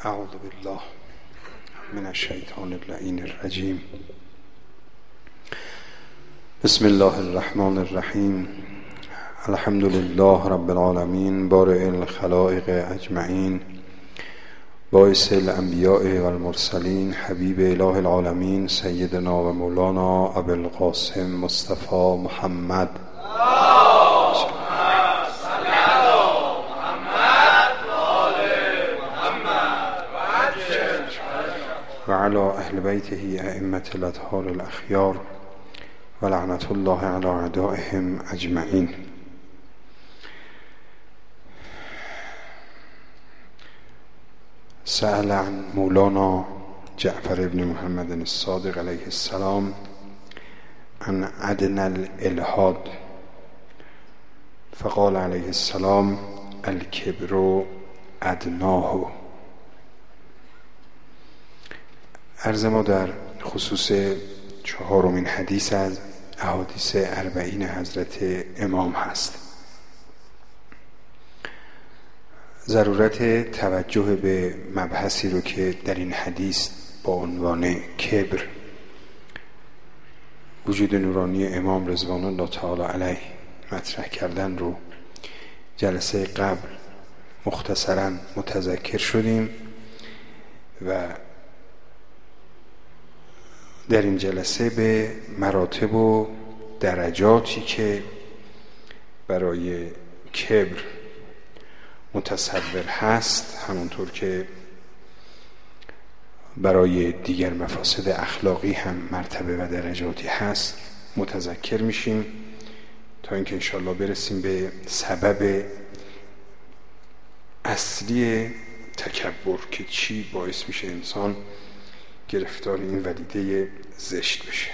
اعوذ بالله من الشیطان اللعین الرجیم. بسم الله الرحمن الرحیم. الحمد لله رب العالمین بارئ الخلائق اجمعین باعث الانبیاء والمرسلین حبیب اله العالمین سیدنا و مولانا ابوالقاسم مصطفی محمد و علی اهل بیته ائمة الاطهار الاخیار و لعنت الله علی اعدائهم اجمعین. سأل عن مولانا جعفر بن محمد الصادق علیه السلام عن ادنى الالحاد فقال علیه السلام الکبر ادناه. عرض ما در خصوص چهارمین حدیث از احادیث اربعین حضرت امام هست. ضرورت توجه به مبحثی رو که در این حدیث با عنوان کبر وجود نورانی امام رضوان الله تعالی علیه مطرح کردن رو جلسه قبل مختصراً متذکر شدیم و در این جلسه به مراتب و درجاتی که برای کبر متصور هست همونطور که برای دیگر مفاسد اخلاقی هم مرتبه و درجاتی هست متذکر میشیم تا اینکه انشاءالله برسیم به سبب اصلی تکبر که چی باعث میشه انسان گرفتار این ولیده زشت بشه.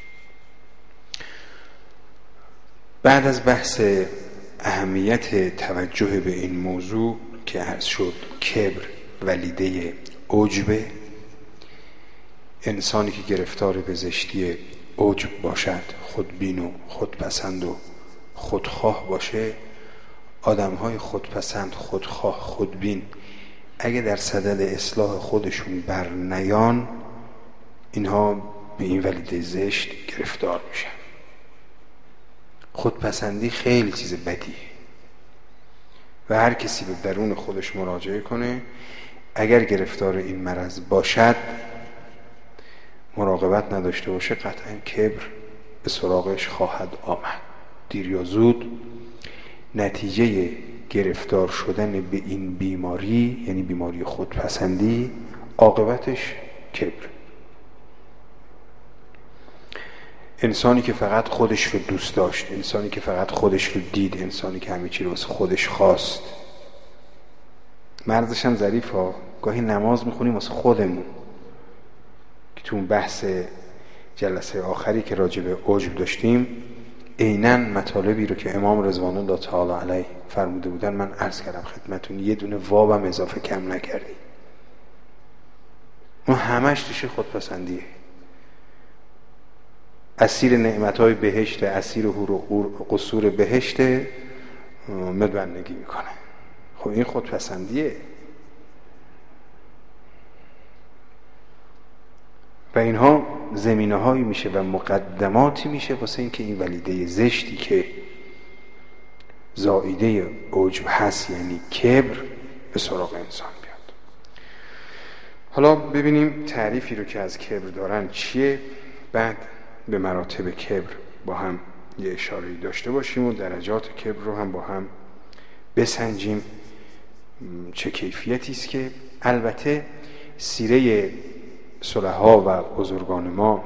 بعد از بحث اهمیت توجه به این موضوع که عرض شد کبر ولیده عجبه، انسانی که گرفتار به زشتی عجب باشد، خودبین و خودپسند و خودخواه باشه، آدمهای خودپسند، خودخواه، خودبین اگه در صدد اصلاح خودشون بر نیان، اینها به این ولیده زشت گرفتار میشن. خودپسندی خیلی چیز بدیه و هر کسی به درون خودش مراجعه کنه اگر گرفتار این مرض باشد، مراقبت نداشته باشه، قطعا کبر به سراغش خواهد آمد. دیر یا زود نتیجه گرفتار شدن به این بیماری، یعنی بیماری خودپسندی، عاقبتش کبر. انسانی که فقط خودش رو دوست داشت، انسانی که فقط خودش رو دید، انسانی که همه چی رو واسه خودش خواست، مرزش هم ظریف ها. گاهی نماز میخونیم واسه خودمون که تو اون بحث جلسه آخری که راجع به عجب داشتیم عیناً مطالبی رو که امام رضوان الله تعالی علیه فرموده بودن من عرض کردم خدمتون، یه دونه وابم اضافه کم نکردیم. اون همش توش خودپسندیه. اسیر نعمتهای بهشت، اسیر حور و قصور بهشت مدبندگی میکنه. خب این خودپسندیه و اینها زمینه هایی میشه و مقدماتی میشه واسه این که این ولیده زشتی که زائیده عجب هست، یعنی کبر، به سراغ انسان بیاد. حالا ببینیم تعریفی رو که از کبر دارن چیه، بعد به مراتب کبر با هم یه اشاره‌ای داشته باشیم و درجات کبر رو هم با هم بسنجیم چه کیفیتی است که البته سیره صلحا و بزرگان ما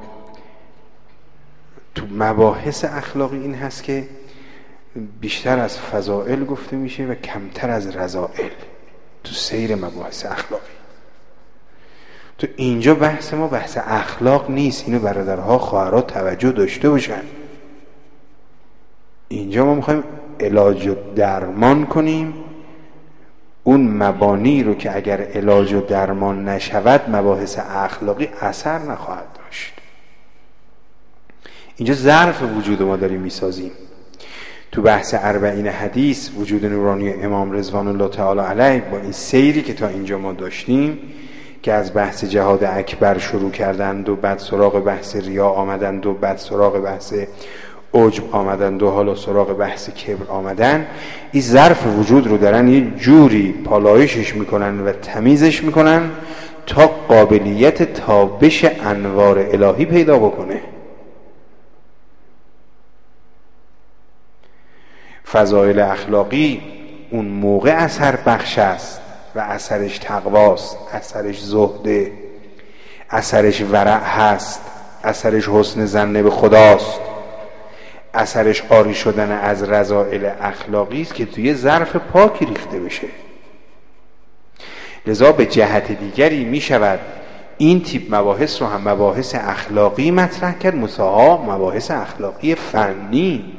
تو مباحث اخلاقی این هست که بیشتر از فضائل گفته میشه و کمتر از رذائل تو سیر مباحث اخلاقی. تو اینجا بحث ما بحث اخلاق نیست، اینو برادرها خواهرها توجه داشته باشن. اینجا ما میخوایم علاج و درمان کنیم اون مبانی رو که اگر علاج و درمان نشود مباحث اخلاقی اثر نخواهد داشت. اینجا ظرف وجود ما داریم میسازیم. تو بحث 40 حدیث وجود نورانی امام رضوان الله تعالی علیه با این سیری که تا اینجا ما داشتیم که از بحث جهاد اکبر شروع کردند و بعد سراغ بحث ریا آمدند و بعد سراغ بحث عجب آمدند و حالا سراغ بحث کبر آمدن، این ظرف وجود رو دارن یه جوری پالایشش میکنن و تمیزش میکنن تا قابلیت تابش انوار الهی پیدا بکنه. فضایل اخلاقی اون موقع اثر بخش است و اثرش تقواست، اثرش زهده، اثرش ورع هست، اثرش حسن ظن به خداست، اثرش عاری شدن از رذائل اخلاقی است که توی ظرف پاکی ریخته بشه. لذا به جهت دیگری می شود این تیپ مباحث رو هم مباحث اخلاقی مطرح کرد، مساها مباحث اخلاقی فنی.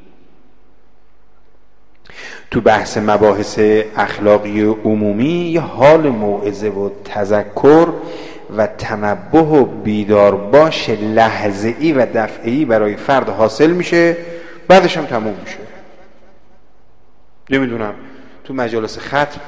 تو بحث مباحث اخلاقی عمومی یه حال موعظه و تذکر و تنبه و بیدار باش لحظه‌ای و دفعه‌ای برای فرد حاصل میشه، بعدش هم تموم میشه. نمیدونم تو مجالس ختم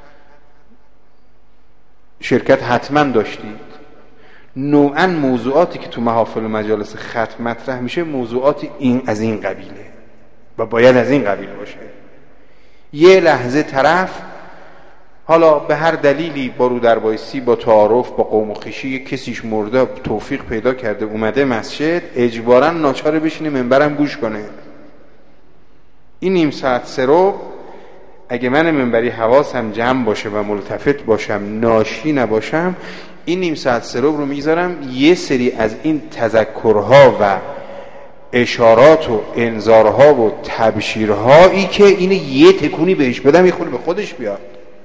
شرکت حتما داشتید، نوعا موضوعاتی که تو محافل و مجالس ختم مطرح میشه موضوعاتی از این قبیله و باید از این قبیل باشه. یه لحظه طرف حالا به هر دلیلی با رو در بایستی، با تعارف، با قوم و خویشی کسیش مرده توفیق پیدا کرده اومده مسجد، اجباراً ناچاره بشینه منبرم گوش کنه. این نیم ساعت سرو اگه من منبری حواسم جمع باشه و ملتفت باشم، ناشی نباشم، این نیم ساعت سرو رو میذارم یه سری از این تذکرها و اشارات و انذارها و تبشیرهایی که اینه یه تکونی بهش بدم یه خود به خودش بیاد.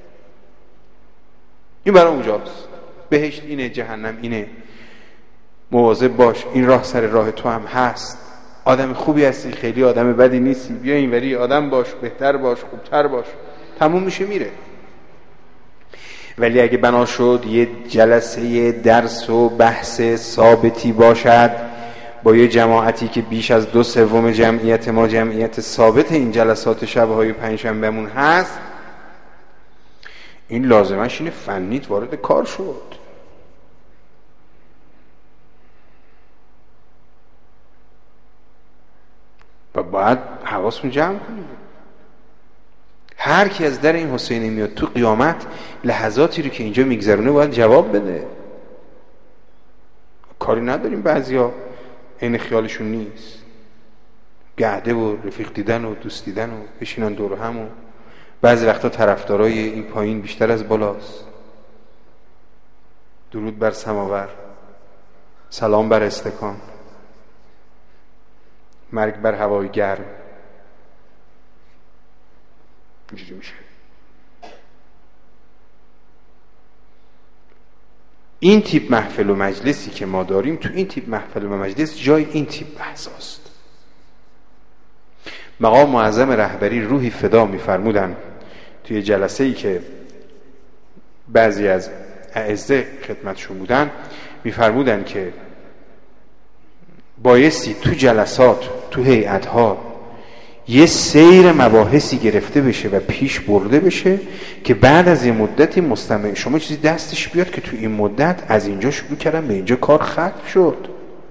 این برای اونجاست. بهشت اینه، جهنم اینه، مواظب باش، این راه سر راه تو هم هست، آدم خوبی هستی، خیلی آدم بدی نیستی، بیا اینوری آدم باش، بهتر باش، خوبتر باش، تموم میشه میره. ولی اگه بنا شد یه جلسه درس و بحث ثابتی باشد با یه جماعتی که بیش از 2/3 جمعیت ما جمعیت ثابت این جلسات شبهای پنجشنبهمون هست، این لازمش اینه فنیت وارد کار شد. و باید حواسمون جمع کنیم. هر کی از در این حسینی میاد تو قیامت لحظاتی رو که اینجا میگذرونه باید جواب بده. کاری نداریم بعضیا این خیالشون نیست، گعده و رفیق دیدن و دوست دیدن و بشینن دور هم، و بعضی وقتا طرفدارای این پایین بیشتر از بالاست. درود بر سماور، سلام بر استکان، مرگ بر هوای گرم. اینجوری میشه. این تیپ محفل و مجلسی که ما داریم، تو این تیپ محفل و مجلس جای این تیپ بحثاست. مقام معظم رهبری روحی فدا می‌فرمودن توی جلسه‌ای که بعضی از اعزه خدمتشون بودن، می‌فرمودن که بایستی تو جلسات، تو هیئت‌ها یه سیر مباحثی گرفته بشه و پیش برده بشه که بعد از یه مدتی مستمع شما چیزی دستش بیاد که تو این مدت از اینجا شروع کردم به اینجا کار ختم شد.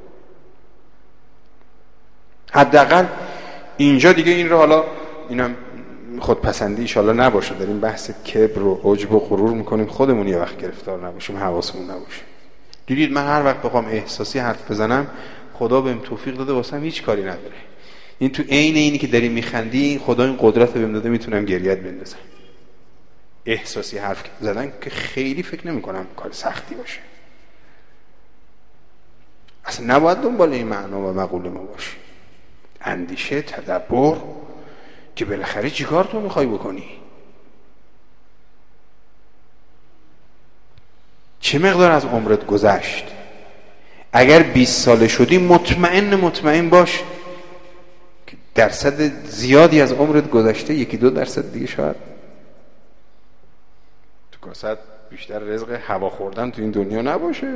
حداقل اینجا دیگه این رو، حالا اینم خودپسندی ایشالله نباشه، داریم بحث کبر و عجب و غرور میکنیم، خودمون یه وقت گرفتار نباشیم، حواسمون نباشه. دیدید من هر وقت بخوام احساسی حرف بزنم خدا بهم توفیق داده، واسم هیچ کاری نداره. این تو عین اینی که داری میخندی خدا این قدرت رو بهم داده، میتونم گریت بندازم. احساسی حرف زدن که خیلی فکر نمی‌کنم کار سختی باشه. اصلا نباید دنبال این معنا و مقوله ما باشی. اندیشه، تدبر، که بالاخره چیکار تو میخوای بکنی؟ چه مقدار از عمرت گذشت؟ اگر 20 ساله شدی مطمئن باش که درصد زیادی از عمرت گذشته، 1-2% دیگه شاید تو کاسات بیشتر رزق هوا خوردن تو این دنیا نباشه.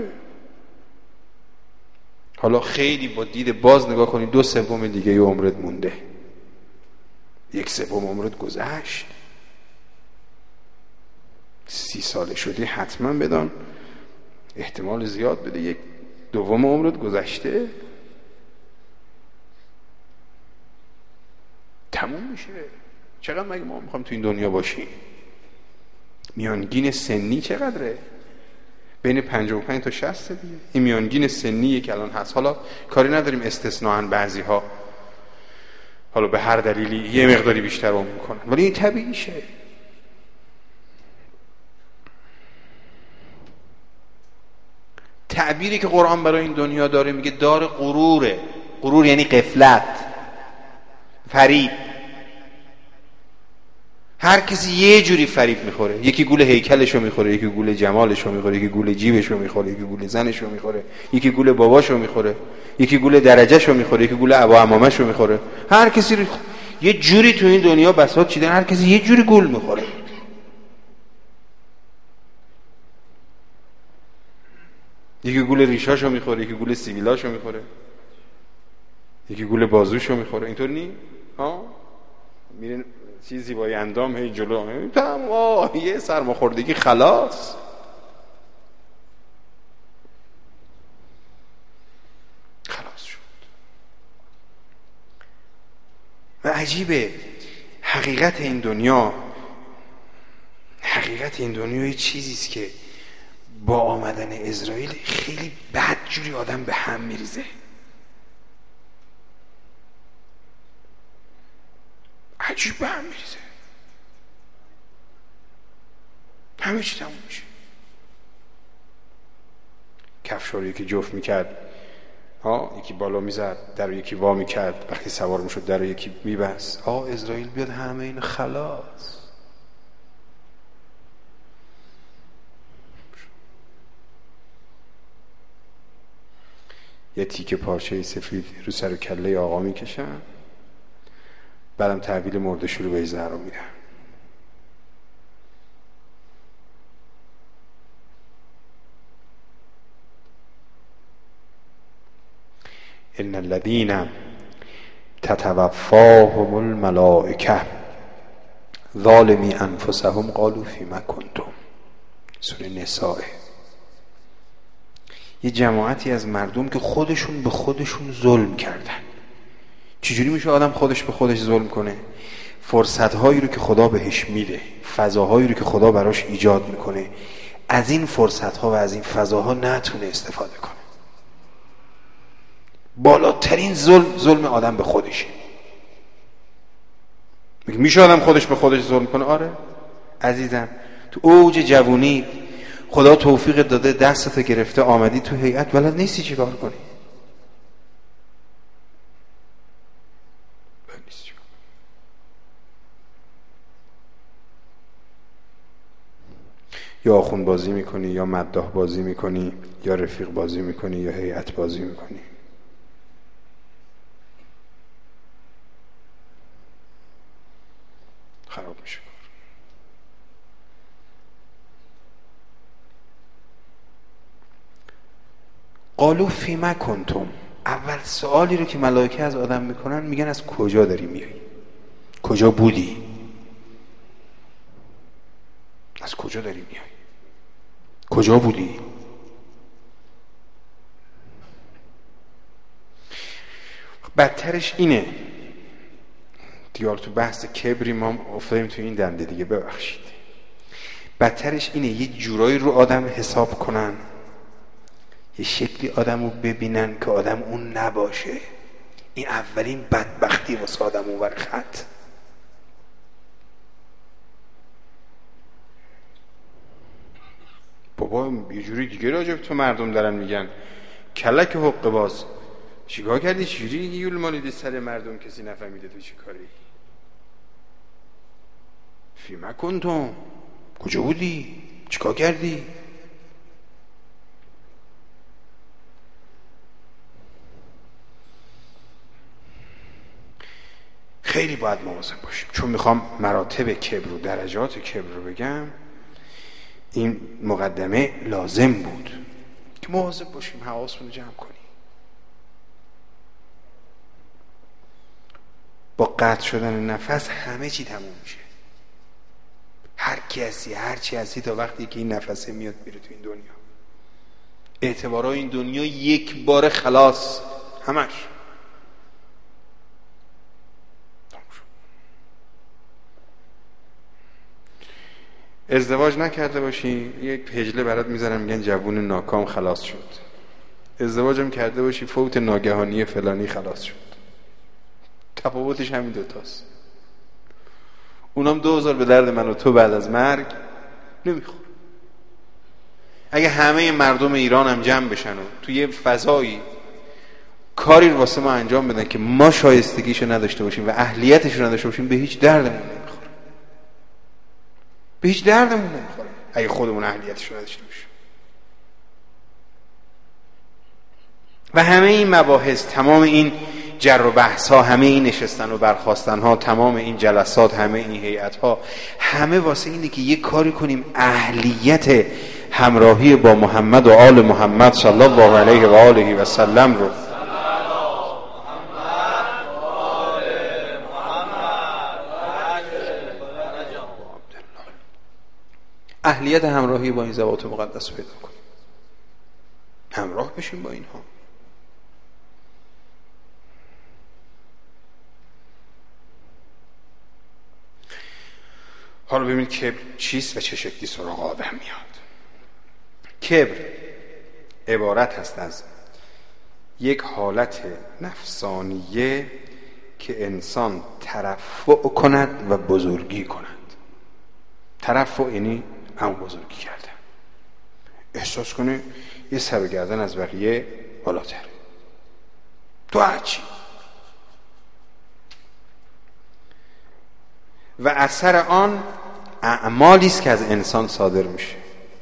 حالا خیلی با دید باز نگاه کنی 2/3 دیگه ی عمرت مونده. 1/3 عمرت گذشت، 30 ساله شدی، حتما بدان احتمال زیاد بده 1/2 عمرت گذشته، تموم میشه. چقدر مگه ما میخوایم تو این دنیا باشیم؟ میانگین سنی چقدره؟ بین 55 تا 60 دیگه. این میانگین سنیه که الان هست. حالا کاری نداریم استثناءً بعضی ها حالا به هر دلیلی یه مقداری بیشتر عمر میکنن، ولی این طبیعیشه. تعبیری که قرآن برای این دنیا داره میگه دار غروره. غرور یعنی غفلت، فریب. هر کسی یه جوری فریب میخوره. یکی گول هیکلشو میخوره، یکی گول جمالشو میخوره، یکی گول جیبشو میخوره، یکی گول زنشو میخوره، یکی گول باباشو میخوره، یکی گول درجهشو میخوره، یکی گول ابا عمامشو میخوره. هر کسی یه جوری تو این دنیا بساط چیدن، هر کسی یه جوری گول میخوره. یکی گول ریشاشو میخوره، یکی گول سیبیلاشو میخوره، یکی گول بازوشو میخوره. اینطور نی؟ ها؟ میرن چیزی با اندام هی جلو، تمام یه سرماخوردگی خلاص. خلاص شد. و عجیبه حقیقت این دنیا یه چیزیست که با آمدن اسرائیل خیلی بدجوری آدم به هم میریزه. عجیب به هم میریزه، همه چی تموم میشه. کفشا رو یکی جفت میکرد، یکی بالا میزد، در رو یکی وا میکرد، وقتی سوار میشد در رو یکی میبست. اسرائیل بیاد همه این خلاص. یه تیکه پارچه سفید رو سر و کله آقا میکشن، بعدم تحویل مردشور رو به زهرا میدن. ان الذين تتوفاهم الملائکه ظالمی انفسهم قالوا فیما کنتم. سوره نساء. یه جماعتی از مردم که خودشون به خودشون ظلم کردن. چجوری میشه آدم خودش به خودش ظلم کنه؟ فرصت‌هایی رو که خدا بهش میده، فضاهایی رو که خدا براش ایجاد میکنه، از این فرصت‌ها و از این فضاها نتونه استفاده کنه. بالاترین ظلم آدم به خودشه. میشه آدم خودش به خودش ظلم کنه؟ آره عزیزم، تو اوج جوونی خدا توفیق داده، دستت گرفته، آمدی تو هیئت، بلد نیستی چی کار کنی. یا آخوند بازی میکنی، یا مداح بازی میکنی، یا رفیق بازی میکنی، یا هیئت بازی میکنی. خراب میشه کار. قالوا فیما کنتم. اول سوالی رو که ملائکه از آدم میکنن، میگن از کجا داری میای؟ کجا بودی؟ از کجا داری میای؟ کجا بودی؟ بدترش اینه دیار، تو بحث کبری ما افتادیم تو این دنده دیگه، ببخشید. بدترش اینه یه جورایی رو آدم حساب کنن، یه شکلی آدم رو ببینن که آدم اون نباشه. این اولین بدبختی واسه آدم اونور خط. بابا یه جوری دیگه راجب تو مردم دارن میگن، کلک حق باز. چیکار کردی؟ چجوری یول مالیدی سر مردم کسی نفهمیده تو چی کاری؟ فیما کنتم. کجا بودی؟ چیکار کردی؟ خیلی باید مواظب باشیم، چون میخوام مراتب کبر و درجات کبر رو بگم. این مقدمه لازم بود که مواظب باشیم، حواسمون رو جمع کنیم. با قطع شدن نفس همه چی تموم میشه. هر کسی هر چی هستی تا وقتی که این نفسه میاد میره تو این دنیا، اعتبارای این دنیا یک بار خلاص همش. ازدواج نکرده باشی یک هجله برات میذارن میگن جوون ناکام خلاص شد. ازدواجم کرده باشی فوت ناگهانی فلانی خلاص شد. تفاوتش همین دوتاست. اونم 2000 به درد من و تو بعد از مرگ نمیخوره. اگه همه مردم ایران هم جمع بشن و توی یه فضایی کاری رو واسه ما انجام بدن که ما شایستگیشو نداشته باشیم و اهلیتشو نداشته باشیم، به هیچ دردمون نمیخوره. به هیچ دردمون نمیخوره اگه خودمون اهلیتشو نداشته باشیم. و همه این مباحث، تمام این جر و بحث ها، همه این نشستن و برخاستن ها، تمام این جلسات، همه این هیئت ها، همه واسه اینه که یه کاری کنیم اهلیت همراهی با محمد و آل محمد صلی الله علیه و آله و سلم رو اهلیت همراهی با این ذوات مقدس پیدا کنیم، همراه بشیم با اینها. حالا ببینید کبر چیست و چه شکلی سراغ آدم میاد. کبر عبارت هست از یک حالت نفسانیه که انسان ترفع کند و بزرگی کند. ترفع یعنی هم بزرگی کردن، احساس کنه یه سر و گردن از بقیه بالاتر تو هرچی، و اثر آن اعمالی است که از انسان صادر میشه.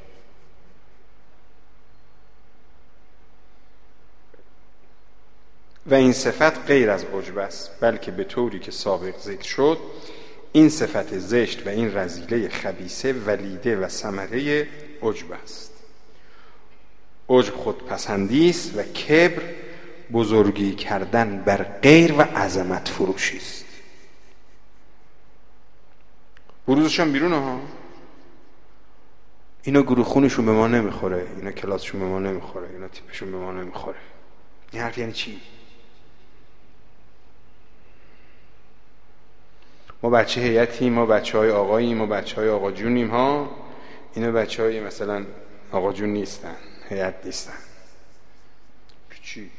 و این صفت غیر از عجب است، بلکه به طوری که سابق ذکر شد این صفت زشت و این رذیله خبیثه ولیده و ثمره عجب است. عجب خودپسندی است و کبر بزرگی کردن بر غیر و عظمت فروشی است. بروزشون بیرونه ها، اینا گروه خونشون به ما نمیخوره، اینا کلاسشون به ما نمیخوره، اینا تیپشون به ما نمیخوره. این حرف یعنی چی؟ ما بچه هیئتیم، ما بچه های آقاییم، ما بچه های آقا جونیم ها، اینا بچه های مثلا آقا جون نیستن، هیئت نیستن. چی؟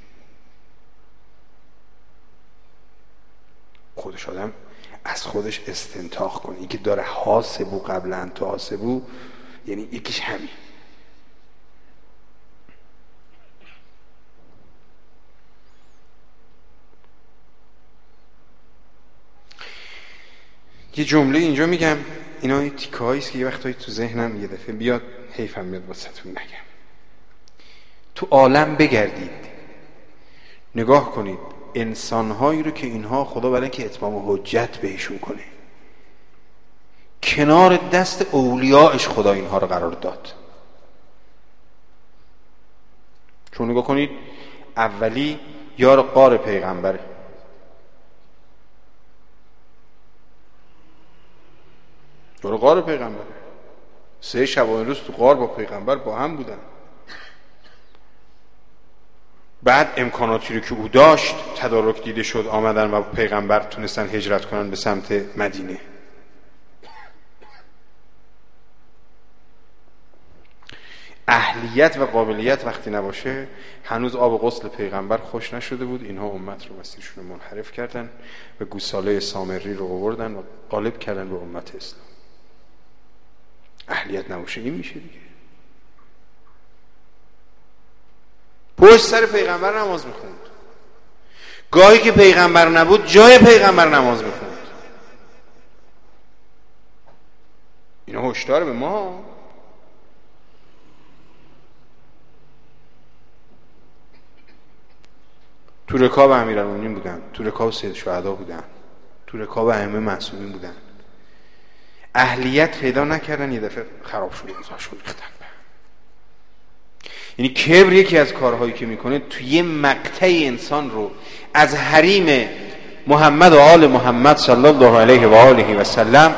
خودش آدم از خودش استنتاق کنه، این که داره حاسبو قبل ان تحاسبو، یعنی یکیش همین. یه جمله اینجا میگم، اینا یه تیکه هاییست که یه وقتایی تو ذهنم یه دفعه بیاد، حیفم میاد واسهتون نگم. تو عالم بگردید، نگاه کنید انسانهایی رو که اینها خدا برای که اتمام حجت بهشون کنه، کنار دست اولیاءش خدا اینها رو قرار داد. چون نگاه کنید اولی یار غار پیغمبره، یار غار پیغمبره، 3 شبانه روز تو غار با پیغمبر با هم بودن. بعد امکاناتی رو که او داشت تدارک دیده شد، آمدن و پیغمبر تونستن هجرت کنن به سمت مدینه. اهلیت و قابلیت وقتی نباشه، هنوز آب غسل پیغمبر خوش نشده بود، اینها امت رو مسیرشون رو منحرف کردن و گوساله سامری رو آوردن و غالب کردن به امت اسلام. اهلیت نباشه این میشه دیگه. پشت سر پیغمبر نماز میخوند، گاهی که پیغمبر نبود جای پیغمبر نماز میخوند. اینا هشدار به ما. تو رکاب امیرالمومنین بودن، تو رکاب سید شهدا بودن، تو رکاب ائمه معصومین بودن. اهلیت پیدا نکردن، یه دفعه خراب شد، اوضاعشون ریختن. یعنی کبر یکی از کارهایی که میکنه توی یه مقطع انسان رو از حریم محمد و آل محمد صلی الله علیه و آله و سلم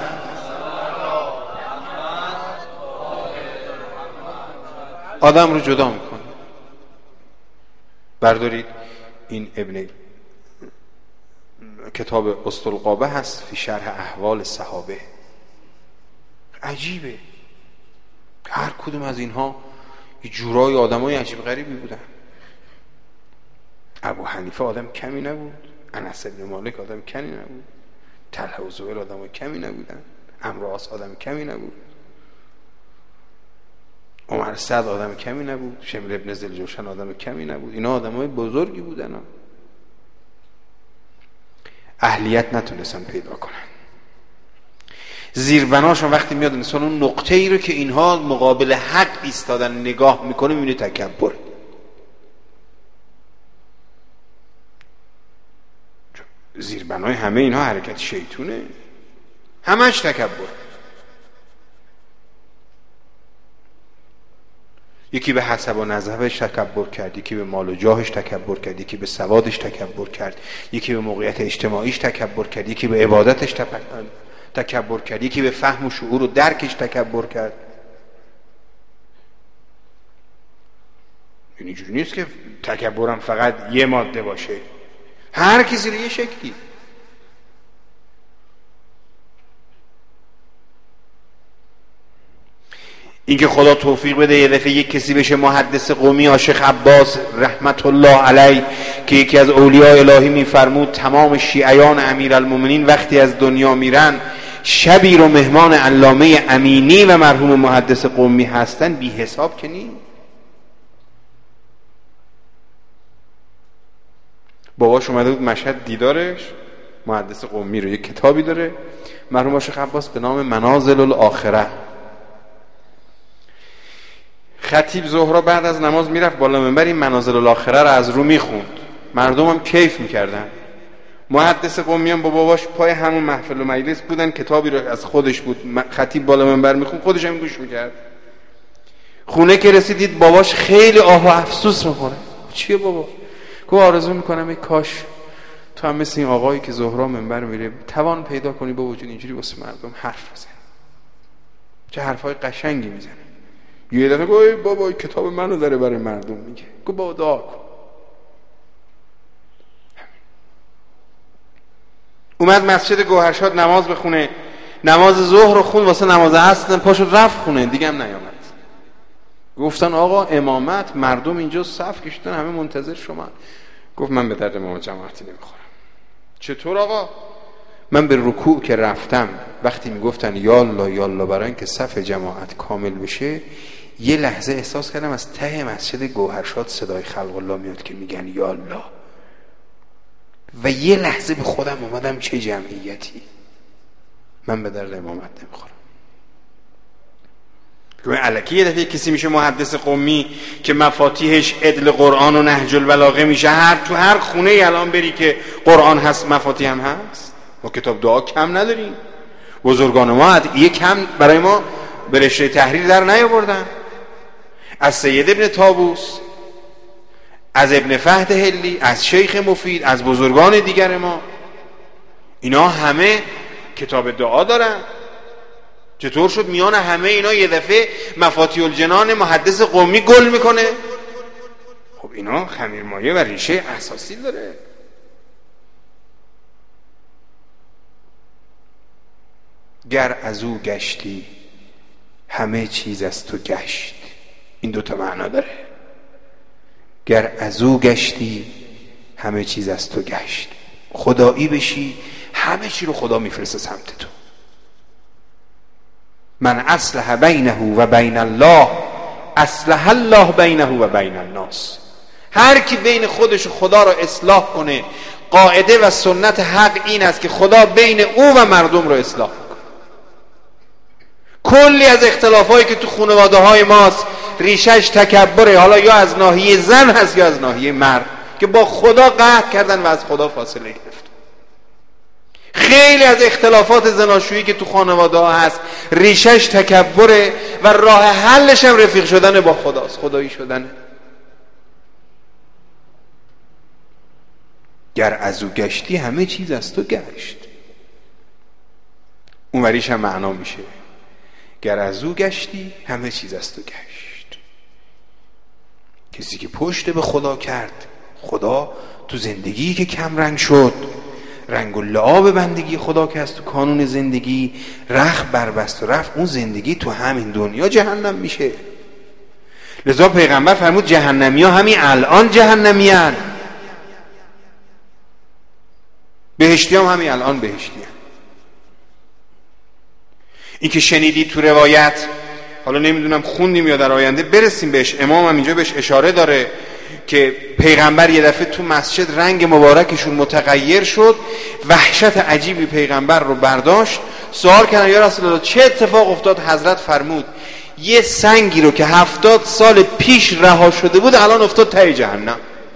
آدم رو جدا میکنه. بردارید این ابن کتاب اسطلقابه هست فی شرح احوال صحابه. عجیبه، هر کدوم از اینها یه جورای آدمای عجیب غریبی بودن. ابو حنیفه آدم کمی نبود، انس بن مالک آدم کمی نبود، طلحه و زبیر آدم کمی نبودن، عمرو عاص آدم کمی نبود، عمر سعد آدم کمی نبود، شمر ابن ذوالجوشن آدم کمی نبود. اینا آدمای بزرگی بودن، اهلیت نتونستن پیدا کنن. زیربناشون وقتی میاد انسان اون نقطه ای رو که اینها مقابل حق ایستادن نگاه میکنه، میبینه تکبر. زیربنای همه اینها حرکت شیطونه، همش تکبر. یکی به حسب و نسبش تکبر کرد، یکی به مال و جاهش تکبر کرد، یکی به سوادش تکبر کرد، یکی به موقعیت اجتماعیش تکبر کرد، یکی به عبادتش تکبر کرد، یکی به فهم و شعور و درکش تکبر کرد. اینجوری نیست که تکبرم فقط یه ماده باشه، هر کسی رو یه شکلی. اینکه خدا توفیق بده یه دفعه یک کسی بشه محدث قومی، شیخ عباس رحمت الله علیه که یکی از اولیاء الهی میفرمود تمام شیعیان امیرالمومنین وقتی از دنیا میرن شبی رو مهمان علامه امینی و مرحوم محدث قومی هستن، بی حساب که نیست. باباش اومده بود مشهد دیدارش، محدث قومی رو، یک کتابی داره مرحوم شیخ عباس به نام منازل الاخره. خطیب ظهر بعد از نماز میرفت بالا منبر این منازل الاخره رو از رو میخوند، مردم هم کیف میکردن. محدث قومی هم با باباش پای همون محفل و مجلس بودن، کتابی رو از خودش بود خطیب بالا منبر میخوند، خودش هم گوش میکرد. خونه که رسیدید باباش خیلی آه و افسوس میکنه. چیه بابا؟ گفت آرزو میکنم ای کاش تو هم مثل این آقایی که ظهر منبر میره توان پیدا کنی با وجود اینجوری واسه مردم حرف بزن. چه حرفای قشنگی میزنه. یه دفعه گفت بابا کتاب منو داره برای مردم میگه. گفت بابا دعا کن. اومد مسجد گوهرشاد نماز بخونه، نماز ظهر رو خون، واسه نماز عصر پاشو رفت خونه، دیگه هم نیامد. گفتن آقا امامت، مردم اینجا صف کشیدن همه منتظر شما. گفت من به درد امام جماعتی نمیخورم. چطور آقا؟ من به رکوع که رفتم وقتی میگفتن یا الله یا الله برای اینکه صف جماعت کامل بشه، یه لحظه احساس کردم از ته مسجد گوهرشاد صدای خلق الله میاد که میگن یا الله، و یه لحظه به خودم اومدم چه جمعیتی. من به درد امامت نمیخورم. الکی یه دفعه کسی میشه محدث قومی که مفاتیحش عدل قرآن و نهج البلاغه میشه. تو هر خونه الان بری که قرآن هست مفاتیح هم هست. ما کتاب دعا کم نداریم. بزرگان ما یه کم برای ما به رشته تحریر در نیاوردن. از سید ابن طاووس، از ابن فهد هلی، از شیخ مفید، از بزرگان دیگر ما، اینا همه کتاب دعا دارن. چطور شد میان همه اینا یه دفعه مفاتیح الجنان محدث قومی گل میکنه؟ خب اینا خمیرمایه و ریشه اساسی داره. گر از او گشتی همه چیز از تو گشت. این دوتا معنا داره. گر از او گشتی همه چیز از تو گشت. خدایی بشی همه چی رو خدا میفرسته سمت تو. من اصلح بینه و بین الله اصلح الله بینه و بین الناس. هر کی بین خودش و خدا رو اصلاح کنه، قاعده و سنت حق این است که خدا بین او و مردم رو اصلاح کنه. کلی از اختلافایی که تو خانواده های ماست ریشش تکبره، حالا یا از ناحیه زن هست یا از ناحیه مرد، که با خدا قهر کردن و از خدا فاصله گرفتن. خیلی از اختلافات زناشویی که تو خانواده ها هست ریشش تکبره و راه حلش هم رفیق شدن با خداست، خدایی شدن. گر از او گشتی همه چیز از تو گشت. اون وریش هم معنا میشه گر از او گشتی همه چیز از تو گشت. کسی که پشت به خدا کرد، خدا تو زندگی که کم رنگ شد، رنگ و لعاب بندگی خدا که از تو کانون زندگی رخ بربست و رفت، اون زندگی تو همین دنیا جهنم میشه. لذا پیغمبر فرمود جهنمی ها همین الان جهنمی هن، بهشتی هم همین الان بهشتی هن. این که شنیدی تو روایت، حالا نمیدونم خوندیم یا در آینده برسیم بهش، امام هم اینجا بهش اشاره داره که پیغمبر یه دفعه تو مسجد رنگ مبارکشون متغیر شد، وحشت عجیبی پیغمبر رو برداشت. سوال کردن یا رسول الله چه اتفاق افتاد؟ حضرت فرمود یه سنگی رو که 70 سال پیش رها شده بود الان افتاد ته جهنم.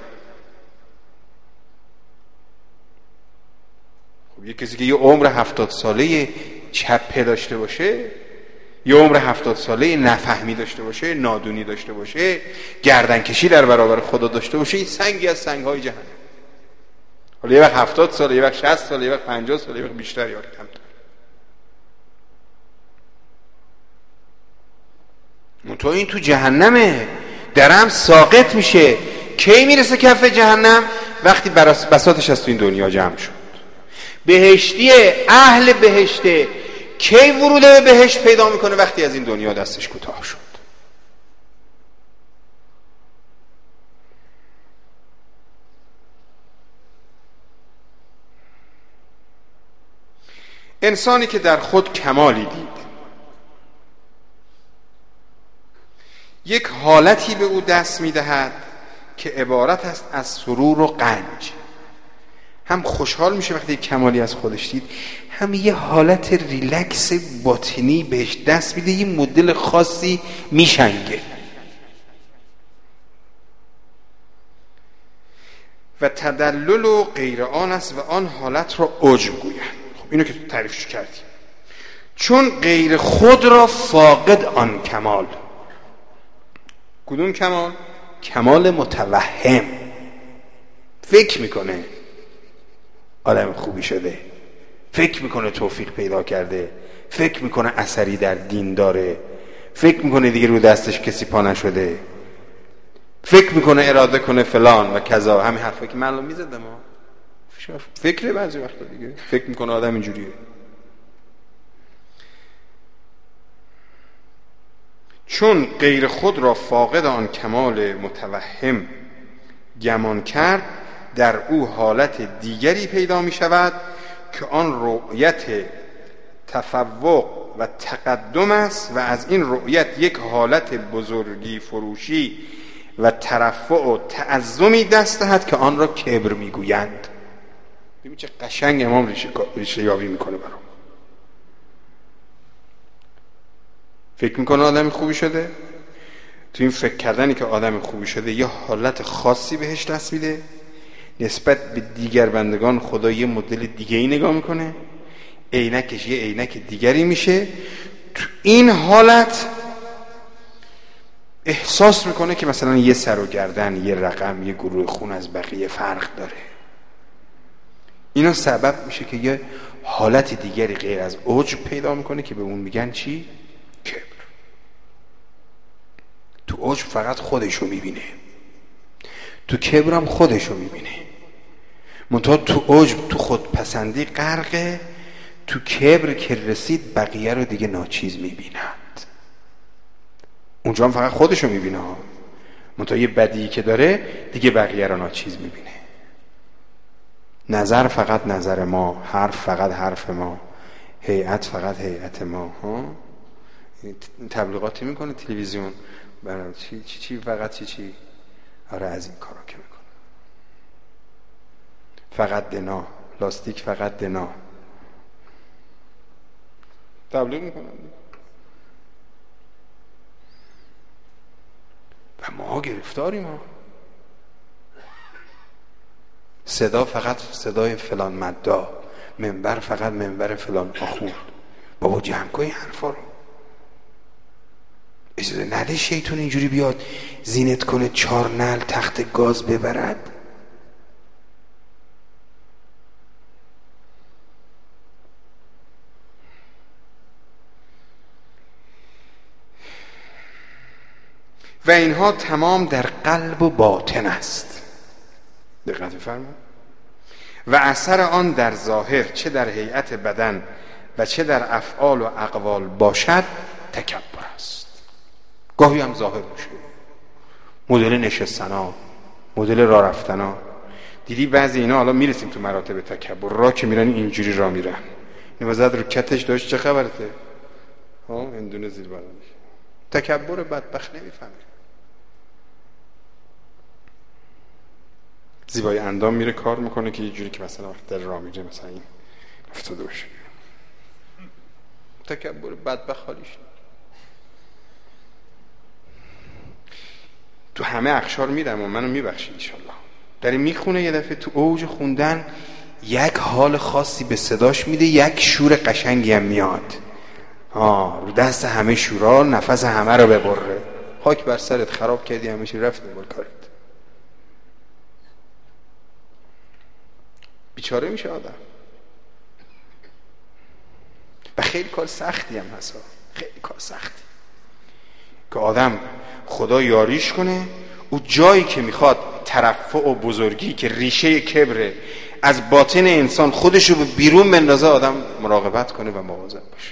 خب یه کسی که یه عمر 70 ساله چپه داشته باشه، یه عمر 70 ساله نفهمی داشته باشه، نادونی داشته باشه، گردنکشی در برابر خدا داشته باشه، این سنگی از سنگ‌های جهنم. حالا یه وقت 70 ساله، یه وقت 60 ساله، یه وقت 50 ساله، یه وقت بیشتر یا کمتر. تو این تو جهنمه، درم ساقط میشه. کی میرسه کف جهنم؟ وقتی بساطش از تو این دنیا جمع شد. بهشتی، اهل بهشته کی ورود به بهشت پیدا میکنه؟ وقتی از این دنیا دستش کوتاه شد. انسانی که در خود کمالی دید، یک حالتی به او دست میدهد که عبارت است از سرور و غنج. هم خوشحال میشه وقتی کمالی از خودش دید، هم یه حالت ریلکس باطنی بهش دست میده، یه مدل خاصی میشنگه. و تدلل و غیر آن است و آن حالت را عجب گویند. خب اینو که تعریفش کردیم. چون غیر خود را فاقد آن کمال. کدوم کمال؟ کمال متوهم. فکر میکنه آدم خوبی شده، فکر میکنه توفیق پیدا کرده، فکر میکنه اثری در دین داره، فکر میکنه دیگه رو دستش کسی پا نشده، فکر میکنه اراده کنه فلان و کذا. همین حرفایی که معلوم میزدم ها، فکره بعضی وقتا دیگه فکر میکنه آدم اینجوریه. چون غیر خود را فاقد آن کمال متوهم گمان کرد، در او حالت دیگری پیدا می شود که آن رؤیت تفوق و تقدم است و از این رؤیت یک حالت بزرگی فروشی و ترفع و تعظمی دست دهد که آن را کبر می گویند. ببین چه قشنگ امام ریشه یابی میکنه برام. فکر میکنه آدم خوبی شده، تو این فکر کردنی که آدم خوبی شده یه حالت خاصی بهش دست میده، نسبت به دیگر بندگان خدا یه مدل دیگه ای نگاه میکنه، عینکش یه عینک دیگری میشه. تو این حالت احساس میکنه که مثلا یه سر و گردن، یه رقم، یه گروه خون از بقیه فرق داره. اینا سبب میشه که یه حالت دیگری غیر از عجب پیدا میکنه که به اون میگن چی؟ کبر. تو عجب فقط خودشو میبینه، تو کبر هم خودشو میبینه. منتها تو عجب تو خودپسندی غرقه، تو کبر که رسید بقیه رو دیگه ناچیز میبیند. اونجا هم فقط خودشو میبینه ها، منتها یه بدی که داره دیگه بقیه رو ناچیز میبینه. نظر فقط نظر ما، حرف فقط حرف ما، هیئت فقط هیئت ما ها. تبلیغاتی میکنه تلویزیون برای چی فقط چی. آره از این کارا که میکنه. فقط دنا، لاستیک فقط دنا تبلیغ میکنن و ما گرفتاریم ها. صدا فقط صدای فلان مدعا، منبر فقط منبر فلان آخوند. بابا جمع کن این حرفا رو. اجازه نده شیطان اینجوری بیاد زینت کنه 4 نعل تخت گاز ببرد. و اینها تمام در قلب و باطن است. دقت فرمایید. و اثر آن در ظاهر چه در هیئت بدن و چه در افعال و اقوال باشد تکبر است. گاهی هم ظاهر میشه، مدل نشستنا، مدل راه رفتنا. دیدی بعضی اینا، حالا میرسیم تو مراتب تکبر، راه که میرن اینجوری راه میرن، این وزد رو کتش داشت چه خبرته، اندونه زیر بالا میشه. تکبر بدبخت نمیفهمه. زیبای اندام میره کار میکنه که یه جوری که مثلا وقت در راه میره مثلا این افتاده باشه. تکبر بدبخت حالیش تو همه اقشار میرم و منو میبخشید انشالله. داره میخونه، یه دفعه تو اوج خوندن یک حال خاصی به صداش میده، یک شور قشنگی هم میاد، رو دست همه شورا نفس همه رو ببره. خاک بر سرت، خراب کردی همه چی، رفت دنبال کارت. بیچاره میشه آدم. و خیلی کار سختی هم هست، خیلی کار سختی که آدم خدا یاریش کنه، او جایی که میخواد ترفع و بزرگی که ریشه کبره از باطن انسان خودشو به بیرون بندازه، آدم مراقبت کنه و مواظب باشه.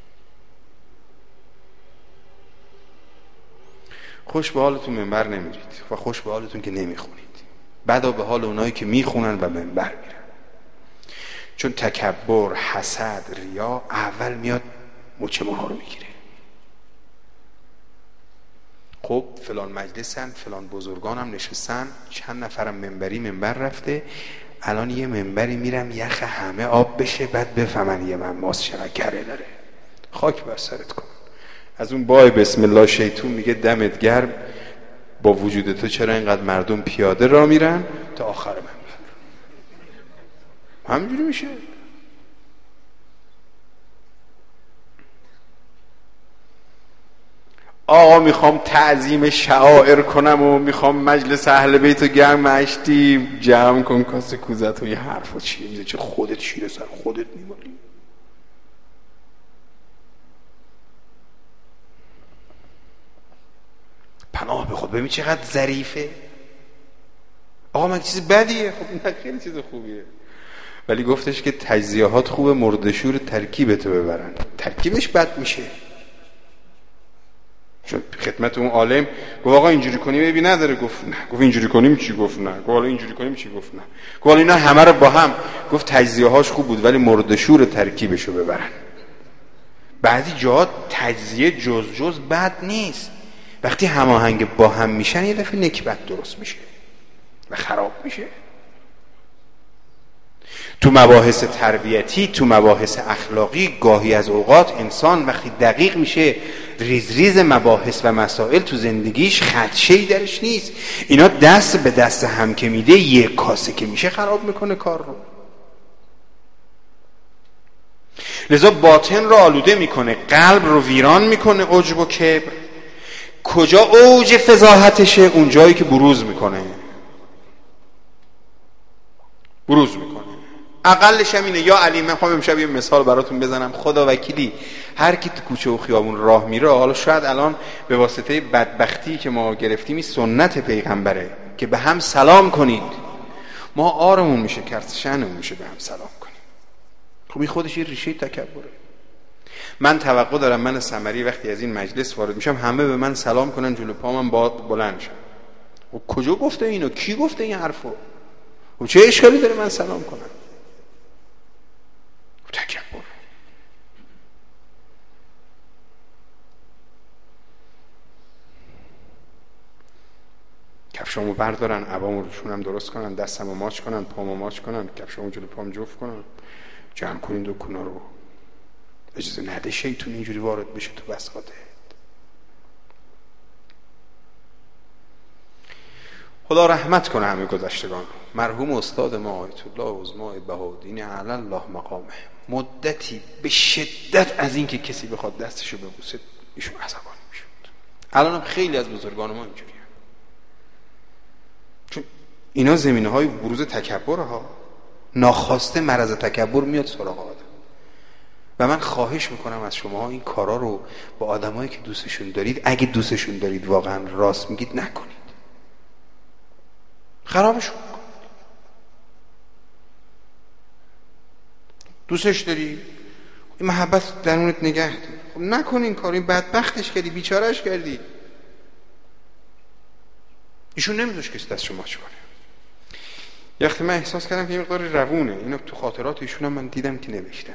خوش به حالتون منبر نمیرید و خوش به حالتون که نمیخونید. بدا به حال اونایی که میخونن و منبر میرن. چون تکبر، حسد، ریا اول میاد مچ ماها رو میگیره. خب فلان مجلسن، فلان بزرگان هم نشستن، چند نفرم منبر رفته، الان یه منبری میرم یخ همه آب بشه، بعد بفهمن یه من ماس شکره داره. خاک بر سرت کن. از اون بای بسم الله شیطون میگه دمت گرم، با وجود تو چرا اینقدر مردم پیاده را میرن تا آخر منبر. همینجوری میشه. آقا میخوام تعظیم شعائر کنم و میخوام مجلس اهل بیت و گرم اشتیم، جمع کن کاسه کوزت و یه حرف و چیه میده، چه خودت شیر سر خودت میمالی. پناه به خود. ببین چقدر ظریفه. آقا من چیز بدیه؟ خب نه، خیلی چیز خوبیه. ولی گفتش که تجزیهات خوبه مردشور ترکیبتو ببرن، ترکیبش بد میشه. چون خدمت اون عالم گفت آقا اینجوری کنیم عیبی نداره، گفت نه. گفت اینجوری کنیم چی؟ گفت نه. گفت حالا اینجوری کنیم چی؟ گفت نه. گفت حالا اینا همه رو با هم، گفت تجزیه‌هاش خوب بود ولی مردشور ترکیبشو ببرن. بعضی جاها تجزیه جز بد نیست، وقتی هماهنگ با هم میشن یه دفعه نکبت درست میشه و خراب میشه. تو مباحث تربیتی، تو مباحث اخلاقی، گاهی از اوقات انسان وقتی دقیق میشه، ریز مباحث و مسائل تو زندگیش خدشه‌ای درش نیست. اینا دست به دست هم که میده، یک کاسه که میشه خراب میکنه کار رو. لذا باطن رو آلوده میکنه، قلب رو ویران میکنه عجب و کبر. کجا اوج فضاحتشه؟ اون جایی که بروز میکنه. اقلش هم اینه. یا علی، من خواهم امشب یه مثال براتون بزنم. خدا وکیلی هر کی تو کوچه و خیابون راه میره، حالا شاید الان به واسطه بدبختی که ما گرفتیم این سنت پیغمبره که به هم سلام کنید، ما آرمون میشه، کرسشنمون میشه به هم سلام کنیم. خب این خودش یه ریشه تکبره. من توقع دارم من ثمری وقتی از این مجلس وارد میشم همه به من سلام کنن، جلو پا من بلند شم. و کجا گفته اینو؟ کی گفته این حرفو؟ و چه اشکالی داره من سلام کنم؟ تکبر. کفشامو بردارن، عبامو روشونم درست کنن، دستمو ماچ کنن، پامو ماچ کنن، کفشامو جلو پام جفت کنن، جمع کنین دکونا رو. اجازه نده شیطون اینجوری وارد بشه تو بساطت. خدا رحمت کنه همه گذشتگان. مرحوم استاد ما آیت الله عظما بهاءالدین اعلی الله مقامه، مدتی به شدت از این که کسی بخواد دستشو ببوسه ایشون عصبانی میشد. الان هم خیلی از بزرگان ما اینجوریه، چون اینا زمینه‌های بروز تکبر ها. ناخواسته مرض تکبر میاد سراغ آدم. و من خواهش میکنم از شما این کارا رو با آدمایی که دوستشون دارید، اگه دوستشون دارید واقعا راست میگید، نکنید، خرابشون کنید. دوستش داری، این محبت درونت نگه دار، خب نکن این کار، این بدبختش کردی، بیچارهش کردی. ایشون نمیذاش کسی دست شما چه کنه. یه وقتی من احساس کردم که این مقدار روونه، اینو تو خاطرات ایشون هم من دیدم که نوشتن.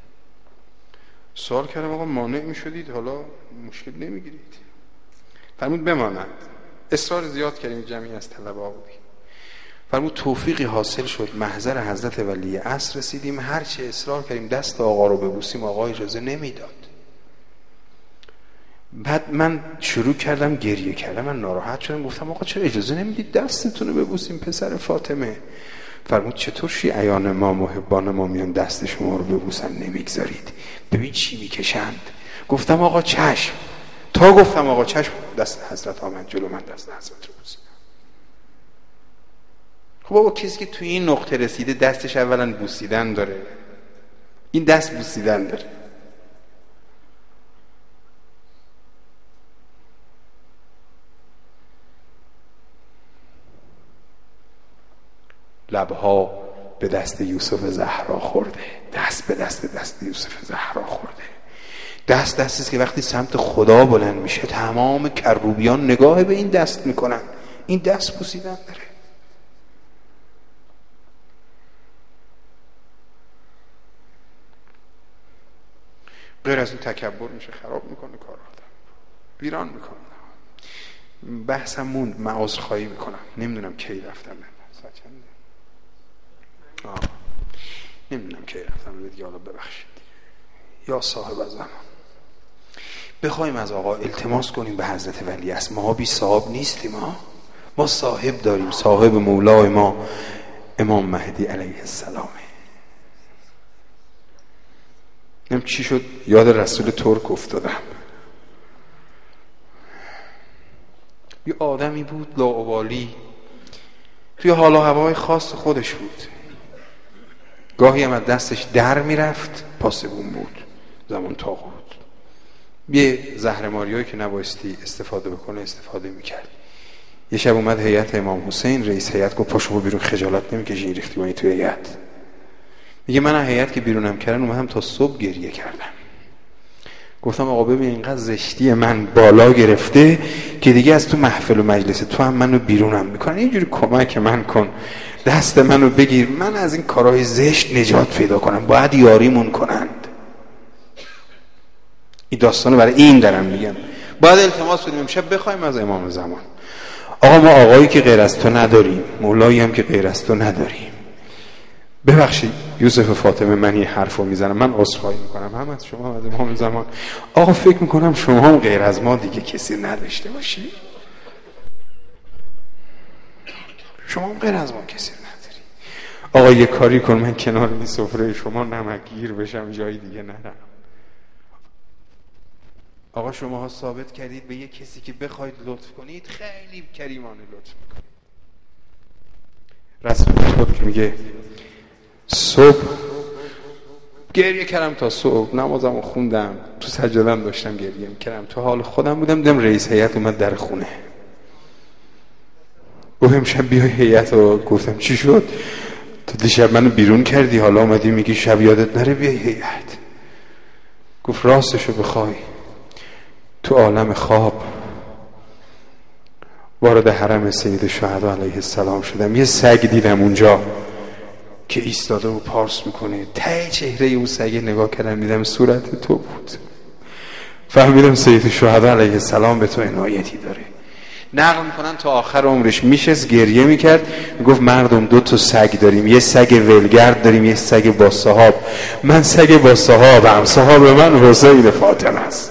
سوال کردم آقا مانع میشدید، حالا مشکل نمیگیرید؟ فرمود بماند. اصرار زیاد کردیم، جمعی از طلبه بودیم. فرمود توفیقی حاصل شد، محضر حضرت ولی عصر رسیدیم، هرچه اصرار کردیم دست آقا رو ببوسیم، آقا اجازه نمیداد. بعد من شروع کردم گریه کردم، من ناراحت شدم، گفتم آقا چرا اجازه نمیدید دستتون رو ببوسیم پسر فاطمه؟ فرمود چطور شیعیان ما محبان ما میان دست شما رو ببوسن نمیگذارید؟ ببین چی میکشند. گفتم آقا چشم. تا گفتم آقا چشم، دست حضرت آمد جلو من، دست حضرت رو بوسیدم. خب بابا کسی که توی این نقطه رسیده دستش اولا بوسیدن داره، این دست بوسیدن داره. لبها به دست یوسف زهرا خورده، دست به دست یوسف زهرا خورده. دست دستیست که وقتی سمت خدا بلند میشه تمام کروبیان نگاه به این دست میکنن. این دست بوسیدن داره. غیر از این تکبر میشه خراب میکنه کار آدم، ویران میکنه. بحثم موند، من عذرخواهی میکنم، نمیدونم کی رفتم نمیدونم کی رفتم دیگه، حالا ببخشید. یا صاحب زمان بخوایم از آقا التماس کنیم به حضرت ولی است. ما بی صاحب نیستیم، ما صاحب داریم، صاحب مولای ما امام مهدی علیه السلامه. نمیدونم چی شد یاد رسول ترک افتادم. یه آدمی بود لاابالی، توی حال و هوای خاص خودش بود، گاهی هم از دستش در میرفت، پاسبون بود، زمان طاغوت. یه زهرماریایی که نبایستی استفاده بکنه استفاده میکرد. یه شب اومد هیئت امام حسین، رئیس هیئت گفت پاشو بیرون، خجالت نمیکشی این ریختی توی هیئت؟ میگه من از هیئت که بیرونم کردن اومدم تا صبح گریه کردم. گفتم آقا ببین اینقدر زشتی من بالا گرفته که دیگه از تو محفل و مجلس تو هم منو بیرونم میکنن، اینجوری کمک من کن، دست منو بگیر، من از این کارهای زشت نجات پیدا کنم، باید یاریمون کنند. این داستانو برای این دارم میگم. باید التماس بدیم امشب بخوایم از امام زمان، آقا ما آقایی که غیر از تو نداریم، مولایی هم که غیر از تو نداریم، ببخشید یوسف فاطمه من این حرفو میزنم، من عذرخواهی میکنم هم از شما از امام زمان. آقا فکر میکنم شما هم غیر از ما دیگه کسی نداشته باشی، شما هم غیر از ما کسی نداری. آقا یه کاری کن من کنار این سفره شما نمکگیر بشم، جایی دیگه نرم. آقا شماها ثابت کردید به یه کسی که بخواید لطف کنید خیلی کریمانه لطف میکنید. رسول خود که میگه صبح گریه کردم تا صبح، نمازمو خوندم، تو سجادم داشتم گریه میکردم، تو حال خودم بودم، دیدم رئیس هیئت اومد در خونه، گفت امشب بیای هیئت رو. گفتم چی شد؟ تو دیشب منو بیرون کردی، حالا اومدی میگی شب یادت نره بیای هیئت. گفت راستشو بخوای تو عالم خواب وارد حرم سید شهدا علیه السلام شدم، یه سگ دیدم اونجا که ایستاده و پارس میکنه، ته چهره اون سگ نگاه کردم دیدم صورت تو بود، فهمیدم سید شهدا علیه السلام به تو عنایتی داره. نقل میکنن تا آخر عمرش میشست گریه میکرد، میگفت مردم دو تا سگ داریم، یه سگ ولگرد داریم، یه سگ با صحاب، من سگ با صحابم، صحاب من حسین فاطمه است.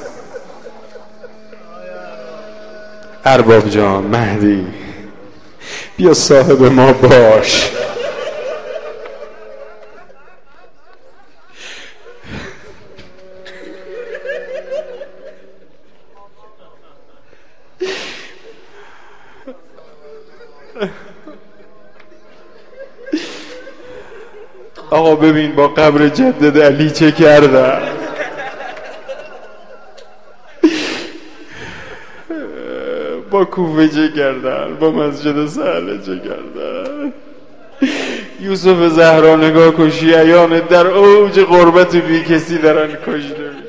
ارباب جان مهدی بیا صاحب ما باش. آقا ببین با قبر جدد علی چه کردم. با کوفه چه کردن، با مسجد سهله چه کردن. یوسف زهرا نگاه کن، شیعیان در اوج غربت بی کسی دارن کشته